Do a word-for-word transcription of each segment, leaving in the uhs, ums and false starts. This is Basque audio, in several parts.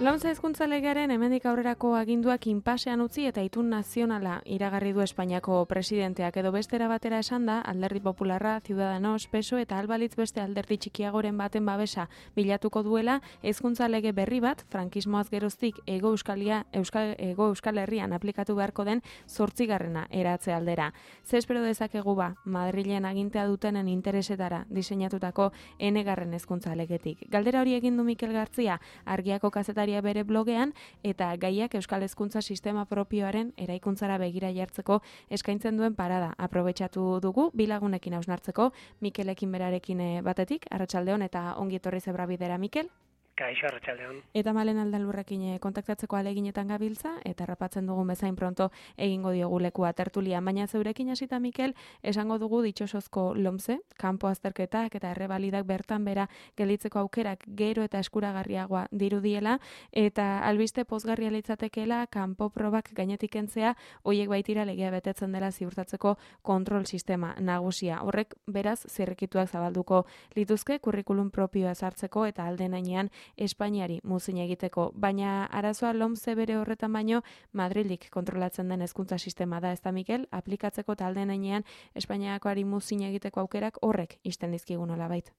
Lomce hezkuntza legearen hemendik aurrerako aginduak inpasean utzi eta itun nazionala iragarri du Espainiako presidenteak, edo bestera batera esanda, Alderdi Popularra, Ciudadanos, P S O E eta albalitz beste alderdi txikiagoren baten babesa bilatuko duela hezkuntza lege berri bat, frankismoaz geroztik Hego Euskalia, Euskal, Hego Euskal Herrian aplikatu beharko den zortzigarrena eratze aldera. Ze espero dezakegu ba, Madrilen agintea dutenen interesetara diseinatutako enegarren hezkuntza legetik. Galdera hori egin du Mikel Gartzia, Argiako kazetaria bere blogean, eta gaiak euskal hezkuntza sistema propioaren eraikuntzara begira jartzeko eskaintzen duen parada aprobetxatu dugu, bilagunekin hausnartzeko, Mikelekin berarekin batetik, arratsaldeon eta ongi etorri zebra bidera, Mikel. Kaixo, arratsaldeon. Eta Malen Aldalurrekin kontaktatzeko aleginetan gabiltza, eta rapatzen dugun bezain pronto egingo diogu lekua tertulia. Baina zeurekin hasita, Mikel, esango dugu ditxosozko Lomce, kanpo azterketak eta errebalidak bertan bera gelditzeko aukerak gero eta eskuragarriagoa dirudiela, eta albiste pozgarria litzatekeela kanpo probak gainetik kentzea, hoiek baitira legea betetzen dela ziurtatzeko kontrol sistema nagusia. Horrek beraz zirrikituak zabalduko lituzke kurrikulum propioa sartzeko eta alden ainean Espainiari muzin egiteko, baina arazoa Lomce bere horretan baino Madrilik kontrolatzen den hezkuntza sistema da, ezta Mikel, aplikatzeko talden heinean Espainiakoari muzin egiteko aukerak horrek isten dizkigu nolabait.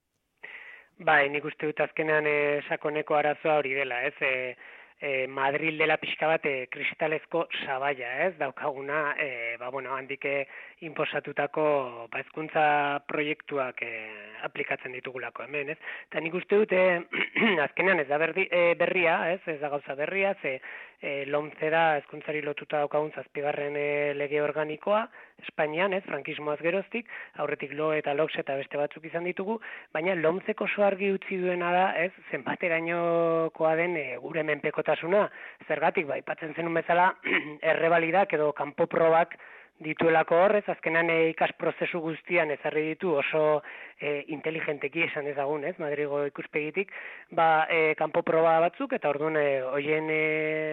Bai, nik uste dut azkenean e, sakoneko arazoa hori dela, ez? E, e, Madril dela pixka bat e, kristalezko sabaia, ez? Daukaguna, e, ba, bueno, handik inposatutako ba, hezkuntza proiektuak e, aplikatzen ditugulako hemen, ez? Eta nik uste dute, azkenean ez da berdi, e, berria, ez? Ez da gauza berria, ze e, Lomce da hezkuntzari lotuta daukagun zazpigarren e, lege organikoa, Espainian, ez? Frankismoaz geroztik, aurretik lo eta lox eta beste batzuk izan ditugu, baina Lomceko oso argi utzi duena da, ez? Zenbaterainokoa den e, gure menpekotasuna, zergatik bai, aipatzen zenun bezala, errebalidak edo kanpo probak dituelako horrez, azkenan e, ikas prozesu guztian ezarri ditu oso e, inteligenteki esan ezagun, ez, Madrigo ikuspegitik, ba, e, kanpo proba batzuk, eta orduan e, hoien e,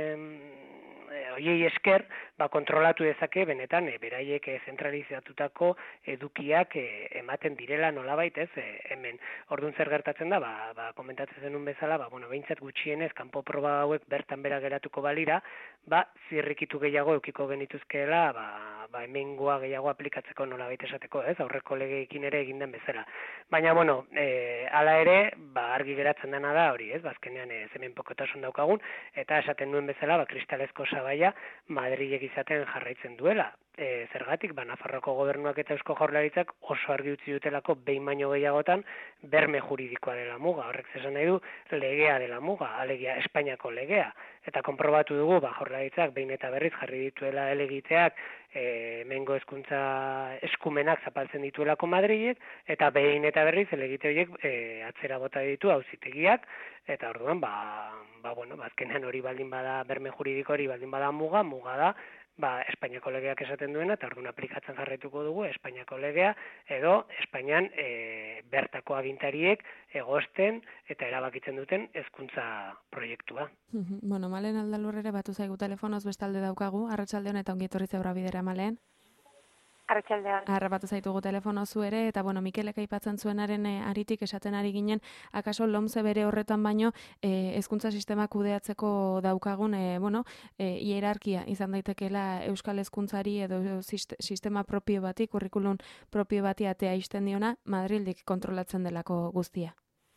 hoiei esker, ba, kontrolatu dezake benetan e, beraiek e, zentralizatutako edukiak e, ematen direla nolabait, ez, e, hemen. Orduan zer gertatzen da, ba, ba komentatzen zenun bezala, ba, bueno, behintzat gutxienez kanpo proba hauek bertan bera geratuko balira, ba, zirrikitu gehiago eukiko genituzkeela, ba, ba, hemengoa gehiago aplikatzeko nolabait esateko, ez, aurreko legeekin ere egin den bezala. Baina, bueno, e, hala ere, ba, argi geratzen dena da hori, ez, bazkenean e, zemen pokotasun daukagun, eta esaten duen bezala, ba, kristalezko sabaia Madrilek izaten jarraitzen duela. E, zergatik, ba, Nafarroko gobernuak eta Eusko Jaurlaritzak oso argi utzi dutelako behin baino gehiagotan berme juridikoa dela muga. Horrek zesan nahi du legea dela muga, alegia Espainiako legea. Eta konprobatu dugu, ba, Jaurlaritzak behin eta berriz jarri dituela elegiteak e, mengo hezkuntza eskumenak zapaltzen dituelako Madrilek, eta behin eta berriz elegite horiek e, atzera bota ditu auzitegiak, eta orduan, ba, ba, bueno, azkenean hori baldin bada, berme juridiko hori baldin bada muga, muga da, ba, Espainiako legeak esaten duena, eta orduan aplikatzen jarraituko dugu Espainiako legea, edo Espainian e, bertako agintariek egosten eta erabakitzen duten hezkuntza proiektua. Bueno, Malen Aldalurrere batu zaigu telefonoz bestalde daukagu, arratsaldeon eta ongi etorri zebra bidera, Malen. Arratsaldean. Harrapatu zaitugu telefono zu ere, eta bueno, Mikelek aipatzen zuenaren e, aritik esaten ari ginen, akaso Lomce bere horretan baino e, hezkuntza sistema kudeatzeko daukagun, e, bueno, e, hierarkia izan daitekeela euskal hezkuntzari edo sistema propio bati, kurrikulum propio bati atea isten diona, Madrildik kontrolatzen delako guztia.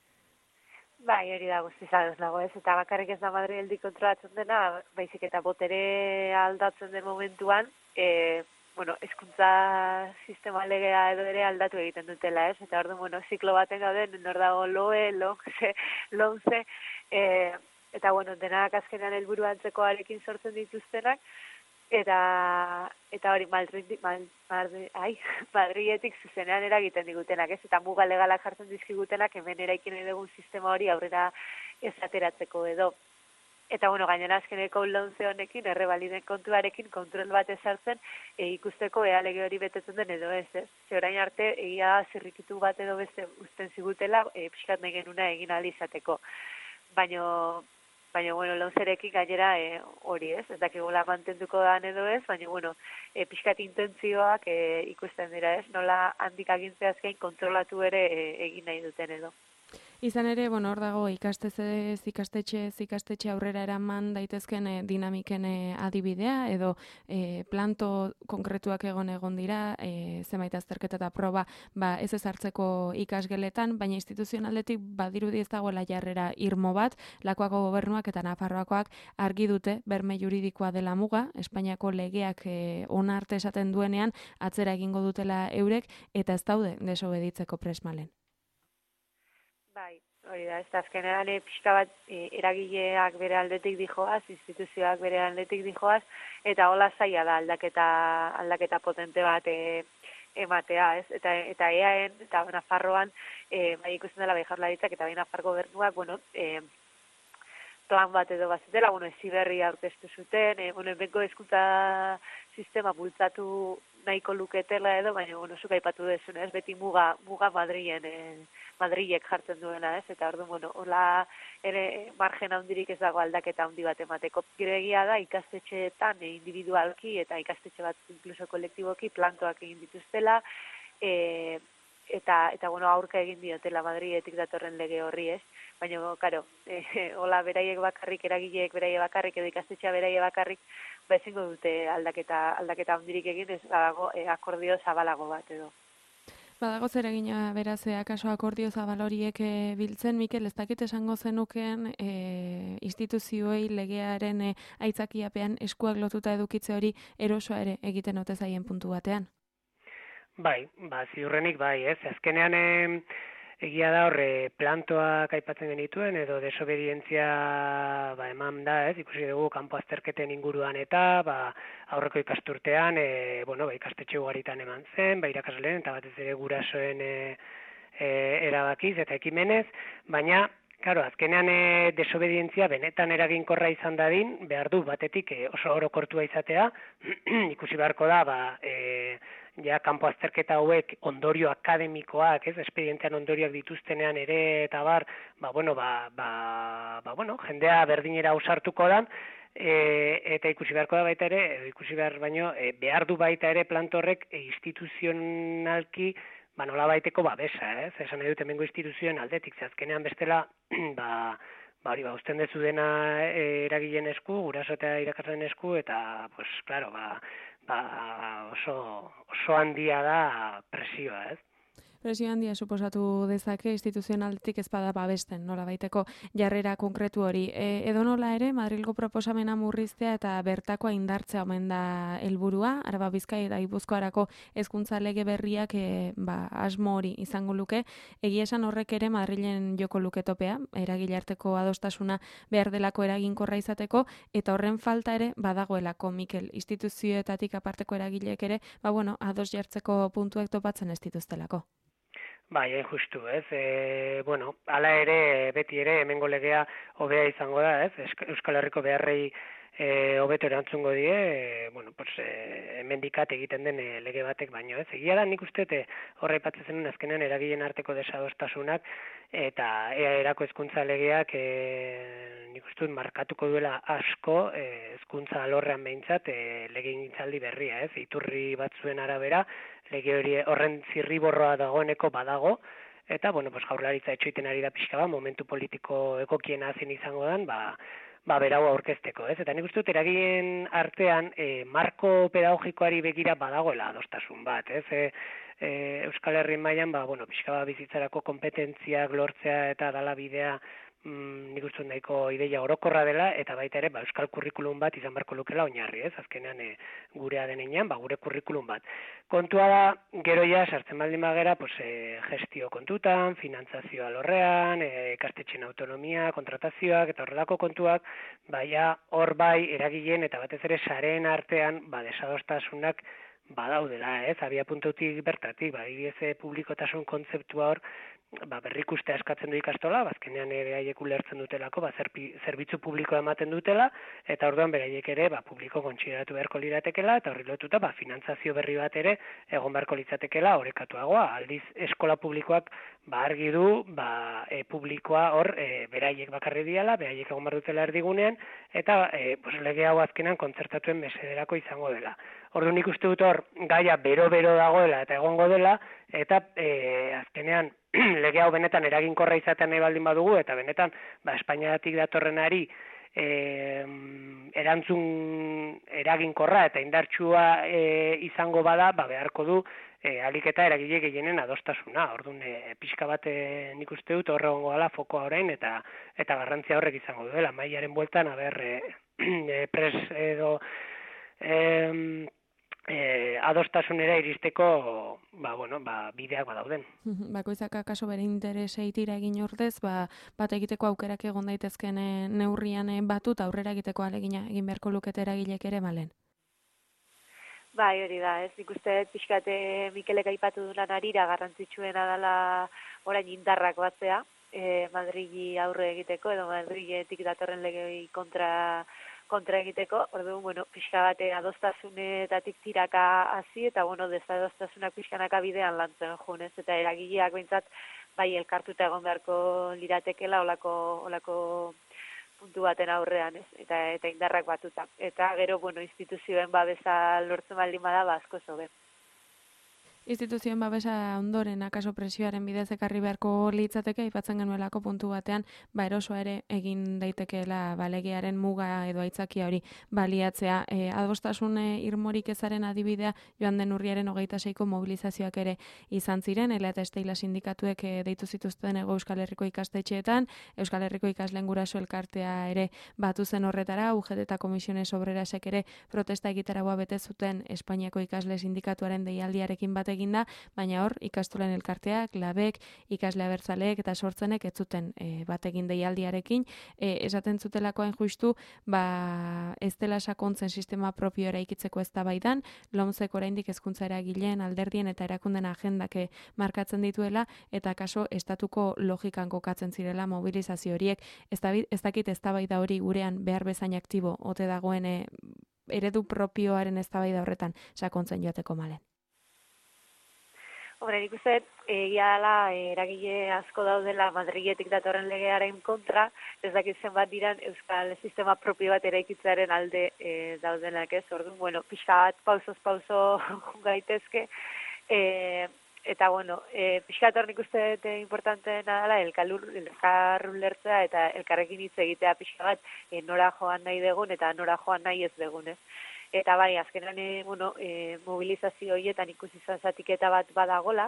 Bai, hori da guzti zagoz nago ez, eta bakarrik ez da Madrildik kontrolatzen dena, baizik eta botere aldatzen den momentuan, e, bueno, hezkuntza sistema legea edo ere aldatu egiten dutela, ez? Eta orduan, bueno, ziklo baten gauden, nor dago loe, Lomce, Lomce, e, eta, bueno, denak azkenean helburu antzekoarekin sortzen dituztenak, eta eta hori Madrid, Madriletik zuzenean eragiten digutenak, ez? Eta muga legalak jartzen dizkigutenak, hemen eraikin dugun sistema hori aurrera ez ateratzeko edo. Eta, bueno, gainera azkeneko Lomce honekin, errebaliden kontuarekin, kontrol bat ezartzen, e, ikusteko ea lege hori betetzen den edo ez, ez? Ze orain arte, egia zirrikitu bat edo beste uzten zigutela, e, pixkat nahi genuna egin ahal izateko. Baina, baina, bueno, Lomcerekin gainera e, hori ez, ez dakigula mantenduko da edo ez, baina, bueno, e, pixkat intentzioak e, ikusten dira ez, nola handik agintzeaz gain kontrolatu ere e, egin nahi duten edo. Izan ere, bueno, hor dago ikastezez, ikastetxe, ikastetxe aurrera eraman daitezken e, dinamiken e, adibidea, edo e, planto konkretuak egon egon dira, e, zenbait azterketa eta proba ba, ez ezartzeko ikasgeletan, baina instituzionaldetik badirudi ez dagoela jarrera irmo bat, Lakuako gobernuak eta Nafarroakoak argi dute berme juridikoa dela muga, Espainiako legeak e, onarte esaten duenean atzera egingo dutela eurek, eta ez daude desobeditzeko presmalen. Bai, hori da, ez da azkenean e, pixka bat e, eragileak bere aldetik dijoaz, instituzioak bere aldetik dijoaz, eta hola zaila da aldaketa, aldaketa potente bat e, ematea, ez? Eta, eta eaen, eta Nafarroan, e, bai ikusten dela bai Jaurlaritzak eta bai Nafar gobernuak, bueno, e, plan bat edo bazutela, bueno, Heziberri aurkeztu zuten, e, bueno, benko hezkuntza sistema bultzatu nahiko luketela edo, baina, bueno, zuk aipatu dezuna, ez, beti muga, muga Madrilen, e, Madrilek jartzen duena, ez, eta orduan, bueno, hola ere margen handirik ez dago aldaketa handi bat emateko. Giregia da, ikastetxeetan e, individualki eta ikastetxe bat inkluso kolektiboki plantoak egin dituztela, e, eta, eta bueno, aurka egin diotela Madriletik datorren lege horri, ez, baina, karo, e, hola beraiek bakarrik, eragileek beraiek bakarrik, edo ikastetxea beraiek bakarrik, ba ezingo dute aldaketa, aldaketa handirik egin, ez dago e, akordio zabalago bat edo. Badago zer egina beraz, akaso akordio zabal horiek e, biltzen, Mikel, ez dakit esango zenukeen e, instituzioei legearen e, aitzakiapean eskuak lotuta edukitze hori erosoa ere egiten ote zaien puntu batean? Bai, ba, ziurrenik bai, ez, azkenean e, egia da horre plantoak aipatzen genituen, edo desobedientzia ba, eman da, ez, ikusi dugu kanpo azterketen inguruan eta, ba, aurreko ikasturtean, e, bueno, ba, ikastetxe ugaritan eman zen, ba, irakasleen eta batez ere gurasoen e, e, erabakiz eta ekimenez, baina, claro, azkenean e, desobedientzia benetan eraginkorra izan dadin, behar du batetik e, oso orokortua izatea, ikusi beharko da, ba, e, ja, kanpo azterketa hauek ondorio akademikoak, ez, espedientean ondorioak dituztenean ere, eta bar, ba, bueno, ba, ba, ba, bueno, jendea berdinera ausartuko da, e, eta ikusi beharko da baita ere, ikusi behar baino, e, behar du baita ere plantorrek e, instituzionalki, ba, nola baiteko babesa, ez, esan nahi dut hemengo instituzioen aldetik, azkenean bestela, ba, ba, hori, ba, usten dezu dena e, eragileen esku, guraso eta irakasleen esku, eta, pues, claro, ba, ba, oso, oso handia da presioa, ez? Presio handia suposatu dezake instituzionaltik ez bada babesten, nola baiteko jarrera konkretu hori. E, edo nola ere, Madrilgo proposamena murriztea eta bertakoa indartzea omen da helburua, Araba Bizkai eta Gipuzkoarako hezkuntza lege berriak e, ba, asmo hori izango luke. Egia esan horrek ere Madrilen joko luke topea, eragile arteko adostasuna behar delako eraginkorra izateko, eta horren falta ere badagoelako, Mikel, instituzioetatik aparteko eragileek ere, ba bueno, ados jartzeko puntuek topatzen ez dituztelako. Bai, hain justu, ez? E, bueno, hala ere, beti ere, hemengo legea hobea izango da, ez? Euskal Herriko beharrei e, hobeto erantzungo die, e, bueno, pues, e, hemendikat egiten den e, lege batek baino, ez? Egia da, nik uste, horra aipatzen zenun azkenean eragileen arteko desadostasunak, eta ea erako hezkuntza legeak, e, nik uste markatuko duela asko, e, hezkuntza alorrean behintzat, e, legegintzaldi berria, ez? Iturri batzuen arabera, lege hori horren zirriborroa dagoeneko badago, eta, bueno, pues, Jaurlaritza etxoiten ari da pixka bat, momentu politiko egokiena zen izango dan, ba, ba berau aurkezteko, ez? Eta nik uste dut eragien artean e, marko pedagogikoari begira badagoela adostasun bat, ez? E, e, Euskal Herri mailan, ba, bueno, pixka bat bizitzarako kompetentziak lortzea eta dala bidea, mm, nik uste nahiko ideia orokorra dela, eta baita ere, ba, euskal kurrikulum bat izan beharko lukela oinarri, ez? Azkenean e, gurea denean, ba, gure kurrikulum bat. Kontua da, gero ja, sartzen baldin bagera, pues, e, gestio kontutan, finantzazioa lorrean, e, ikastetxen autonomia, kontratazioak, eta horrelako kontuak, baina hor bai eragileen eta batez ere sareen artean, ba, desadostasunak badaudela, ez? Abia puntutik bertatik, ba, I B S publikotasun kontzeptua hor, ba, berrikustea eskatzen du ikastola, bazkenean beraiek ulertzen dutelako, ba, zerbi, zerbitzu publikoa ematen dutela, eta orduan beraiek ere, ba, publiko kontsideratu beharko liratekela, eta horri lotuta, ba, finantzazio berri bat ere, egon beharko litzatekela, orekatuagoa, aldiz eskola publikoak, ba, argi du, ba, e, publikoa hor, e, beraiek bakarri diala, beraiek egon behar dutela erdigunean, eta, e, pues, lege hau azkenan kontzertatuen mesederako izango dela. Orduan nik uste dut hor gaia bero-bero dagoela eta egongo dela, eta e, azkenean lege hau benetan eraginkorra izatean nahi baldin badugu, eta benetan ba, Espainiatik datorrenari e, erantzun eraginkorra eta indartsua e, izango bada, ba, beharko du e, alik eta eragile gehienen adostasuna. Orduan e, pixka bat e, nik uste dut horre egongo dela fokoa orain, eta eta garrantzia horrek izango duela. Mailaren bueltan, aber, e, e, pres edo e, E, adostasunera iristeko ba, bueno, ba, bideak badauden. Bakoitzak akaso bere interesei tira egin ordez, ba, bat egiteko aukerak egon daitezken neurrian batu eta aurrera egiteko alegina egin beharko lukete eragilek ere malen. Bai, hori da, ez ikuste pixkate Mikelek aipatu dunan arira garrantzitsuena dela orain indarrak batzea, e, Madrili aurre egiteko edo Madriletik datorren legei kontra kontra egiteko, orduan, bueno, pixka bate adostasunetatik tiraka hasi eta, bueno, desadostasunak pixkanaka bidean lantzen junez, eta eragileak behintzat, bai, elkartuta egon beharko liratekela olako, olako puntu baten aurrean, ez? Eta, eta indarrak batuta. Eta gero, bueno, instituzioen babesa lortzen baldin bada, ba, asko zobe. Instituzioen babesa ondoren akaso presioaren bidez ekarri beharko litzateke aipatzen genuelako puntu batean ba erosoa ere egin daitekeela balegearen muga edo aitzakia hori baliatzea. E, adostasun irmorik ezaren adibidea joan den urriaren hogeita seiko mobilizazioak ere izan ziren, Ela eta Esteila sindikatuek e, deitu zituzten Hego Euskal Herriko ikastetxeetan, Euskal Herriko ikasleen guraso elkartea ere batu zen horretara, U G T eta Komisiones Obrerasek ere protesta egitaragoa bete zuten Espainiako ikasle sindikatuaren deialdiarekin bat eginda, baina hor ikastolen elkarteak, labek, ikasle abertzaleek eta sortzenek ez zuten e, bat egin deialdiarekin, e, esaten zutelakoen justu, ba ez dela sakontzen sistema propio eraikitzeko eztabaidan, lomzek oraindik hezkuntza eragileen, alderdien eta erakunden agendak markatzen dituela eta kaso estatuko logikan kokatzen zirela mobilizazio horiek, ez dakit eztabaida hori gurean behar bezain aktibo ote dagoen e, eredu propioaren eztabaida horretan sakontzen joateko malen. Hombre, nik uste, egia dela, eragile asko daudela Madriletik datorren legearen kontra, ez dakit zenbat diran euskal sistema propio bat eraikitzearen alde e, daudenak ez, orduan, bueno, pixka bat pausoz pauso gaitezke, e, eta, bueno, e, pixka bat hor nik uste importanteena dela, elkar ulertzea eta elkarrekin hitz egitea pixka bat e, nora joan nahi degun eta nora joan nahi ez degun, ez. Eta bai, azkenan e, bueno, e, mobilizazio horietan ikusi izan zatiketa bat badagola,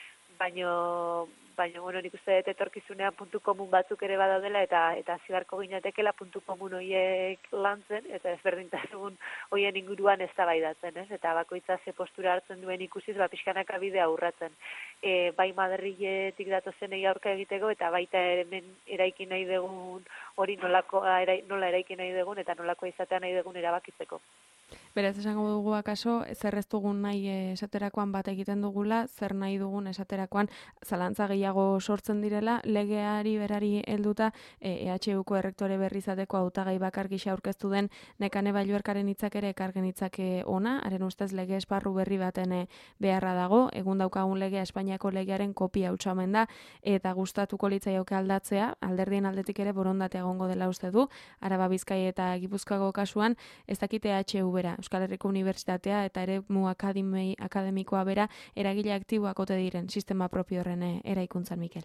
baino, baino bueno, nik uste dut etorkizunean puntu komun batzuk ere badaudela eta eta zibarko ginatekela puntu komun horiek lantzen eta ezberdintasun horien inguruan eztabaidatzen, ez? Eta bakoitza ze postura hartzen duen ikusiz, ba pixkanaka bidea urratzen. E, bai Madriletik datozenei aurka egiteko eta baita hemen eraiki nahi dugun hori nolako nola eraiki nahi dugun eta nolako izatea nahi dugun erabakitzeko. Beraz, esango dugu akaso, zer ez dugun nahi esaterakoan bat egiten dugula, zer nahi dugun esaterakoan zalantza gehiago sortzen direla, legeari berari helduta E H Uko errektore berri izateko hautagai bakar gisa aurkeztu den Nekane Balluerkaren hitzak ere ekargen hitzake ona, haren ustez lege esparru berri baten beharra dago, egun daukagun legea Espainiako legearen kopia hutsamen da, eta gustatuko litzaioke aldatzea, alderdien aldetik ere borondatea egongo dela uste du, Araba, Bizkai eta Gipuzkoako kasuan, ez dakite E H U bera, Euskal Herriko Unibertsitatea eta eremu akademi, akademikoa bera eragile aktiboak ote diren sistema propio horren eraikuntzan, Mikel.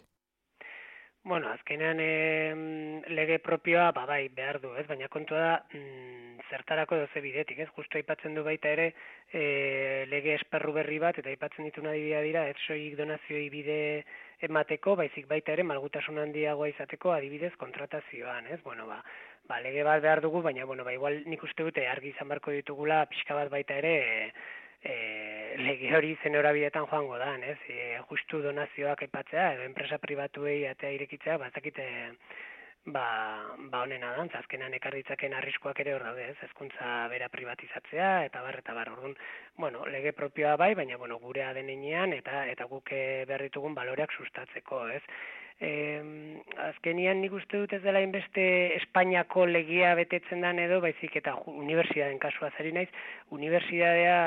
Bueno, azkenean e, lege propioa ba, bai behar du, ez? Baina kontua da mm, zertarako doze bidetik, ez? Justo aipatzen du baita ere e, lege esparru berri bat, eta aipatzen dituna adibidea dira, ez soilik donazioi bide emateko, baizik baita ere malgutasun handiagoa izateko adibidez kontratazioan, ez? Bueno, ba, ba lege bat behar dugu, baina bueno, ba igual nik uste dute argi izan beharko ditugula pixka bat baita ere e, e, lege hori zen horabidetan joango da, ez? E, justu donazioak aipatzea edo enpresa pribatuei atea irekitzea, bazakite ba ba honena da, azkenan ekar ditzaken arriskuak ere hor daude, ez? Hezkuntza bera pribatizatzea eta bar eta bar. Orduan, bueno, lege propioa bai, baina bueno, gurea den heinean eta eta guk behar ditugun baloreak sustatzeko, ez? Eh, azkenian nik uste dut ez dela inbeste Espainiako legia betetzen dan edo, baizik eta unibertsitateen kasua zari naiz, unibertsitatea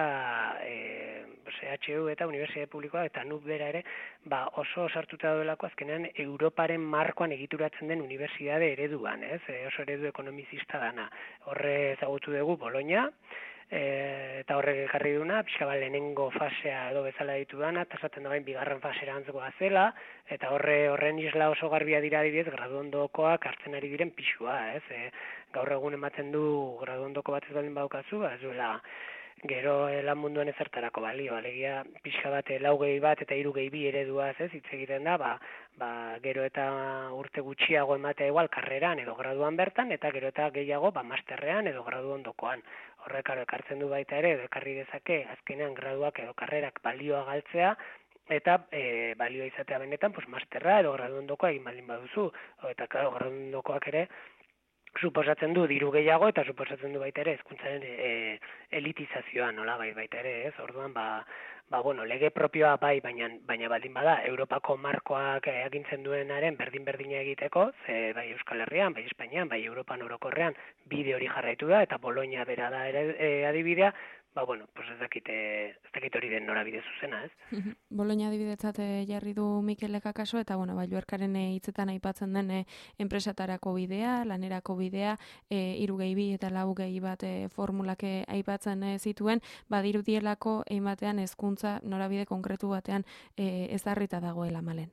eh, E H U eta unibertsitate publikoa eta N U B bera ere, ba oso sartuta daudelako azkenean Europaren markoan egituratzen den unibertsitate ereduan, ez? E, oso eredu ekonomizista dana. Horre ezagutu dugu Bologna, e, eta horrek ekarri duna, pixka bat lehenengo fasea edo bezala ditu dana, eta esaten da bain bigarren fasera antzekoa zela, eta horre horren isla oso garbia dira adibidez, graduondokoak hartzen ari diren pixua, ez? E, gaur egun ematen du graduondoko bat ez baldin baukazu, ba, ez duela gero lan munduan ezertarako balio, alegia pixka bat lau gehi bat eta hiru gehi bi ereduaz, ez, hitz egiten da, ba, ba, gero eta urte gutxiago ematea igual karreran edo graduan bertan, eta gero eta gehiago ba, masterrean edo gradu ondokoan. Horrek aro ekartzen du baita ere, edo ekarri dezake, azkenean graduak edo karrerak balioa galtzea, eta e, balioa izatea benetan, pues, masterra edo gradu ondokoa egin baldin baduzu, eta claro, gradu ondokoak ere, suposatzen du diru gehiago eta suposatzen du baita ere hezkuntzaren e, elitizazioa nola bai baita ere, ez? Orduan ba, ba bueno, lege propioa bai, baina baina baldin bada Europako markoak agintzen duenaren berdin-berdina egiteko, ze bai Euskal Herrian, bai Espainian, bai Europan orokorrean bide hori jarraitu da eta Bologna bera da ere e, adibidea. Ba, bueno, pues ez dakite, ez dakite hori den norabide zuzena, ez? Bologna adibidetzat jarri du Mikelek akaso, eta, bueno, Balluerkaren hitzetan aipatzen den e, enpresatarako bidea, lanerako bidea, e, hiru gehi bi eta lau gehi bat e, formulak aipatzen e, zituen, badirudielako egin batean hezkuntza norabide konkretu batean e, ezarrita dagoela malen.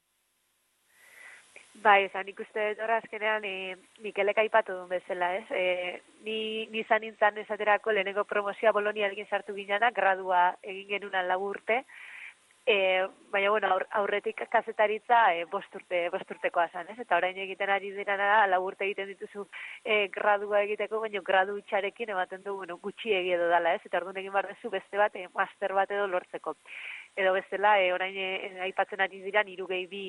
Bai, esan ikuste dut horra azkenean e, Mikelek aipatu duen bezala, ez? E, ni nizan nintzen esaterako lehenengo promozioa Bologna egin sartu ginana, gradua egin genunan lau urte, e, baina bueno, aur, aurretik kazetaritza e, bost urte, bost urtekoa zan, ez? Eta orain egiten ari dirana da, lau urte egiten dituzu e, gradua egiteko, baina gradu itxarekin ematen du, bueno, gutxi egi edo dala, ez? Eta orduan egin behar duzu beste bat, e, master bat edo lortzeko. Edo bestela, e, orain e, aipatzen ari diran hiru gehi bi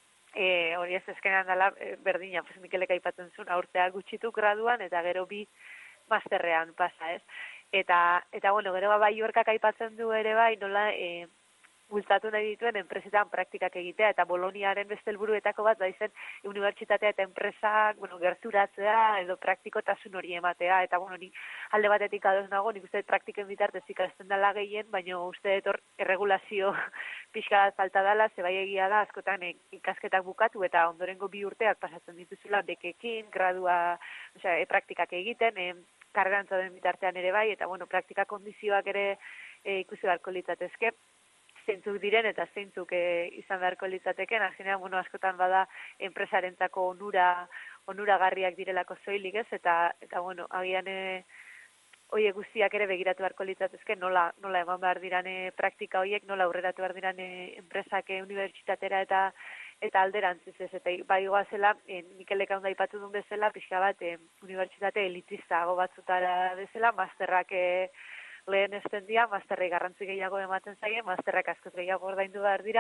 E, hori ez ezkenean dela e, berdina, pues Mikelek aipatzen zuen, aurtea gutxitu graduan eta gero bi masterrean pasa, ez? Eta, eta bueno, gero Balluerkak aipatzen du ere bai, nola e, bultzatu nahi dituen enpresetan praktikak egitea, eta Boloniaren beste helburuetako bat da izen unibertsitatea eta enpresak, bueno, gerturatzea edo praktikotasun hori ematea, eta bueno, ni alde batetik ados nago, nik uste praktiken bitartez ikasten dela gehien, baina uste dut erregulazio pixka falta dela, ze bai egia da, askotan ikasketak bukatu eta ondorengo bi urteak pasatzen dituzula bekekin, gradua, osea, e, praktikak egiten, e, karrerantza den bitartean ere bai, eta bueno, praktika kondizioak ere e, ikusi beharko litzatezke, zeintzuk diren eta zeintzuk e, izan beharko litzateken, azkenean, bueno, askotan bada enpresarentzako onura, onuragarriak direlako soilik, ez, eta, eta bueno, agian e, horiek guztiak ere begiratu beharko litzatezke, nola, nola eman behar dirane praktika horiek, nola aurreratu behar dirane enpresak e, unibertsitatera eta eta alderantziz ez, eta bai goazela, e, Mikelek handa ipatu duen bezala, pixka bat, e, unibertsitate elitistago batzutara bezala, masterrak e, lehen estendia, masterrei garrantzi gehiago ematen zaie, masterrak askoz gehiago ordaindu behar dira,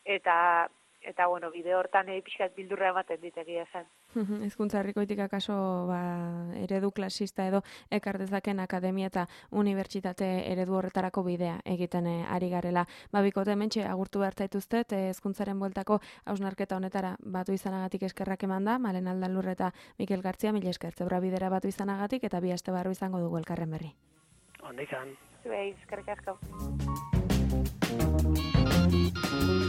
eta, eta bueno, bide hortan e, pixkat bildurra ematen ditegia esan. Hezkuntza herrikoitik akaso ba, eredu klasista edo ekar dezaken akademia eta unibertsitate eredu horretarako bidea egiten e, ari garela. Ba, bikote hementxe agurtu behar zaituztet, hezkuntzaren bueltako hausnarketa honetara batu izanagatik eskerrak eman da, Malen Aldalur eta Mikel Gartzia, mila esker, zebra bidera batu izanagatik, eta bi aste barru izango dugu elkarren berri. Onda izan. Zuei, eskerrik asko.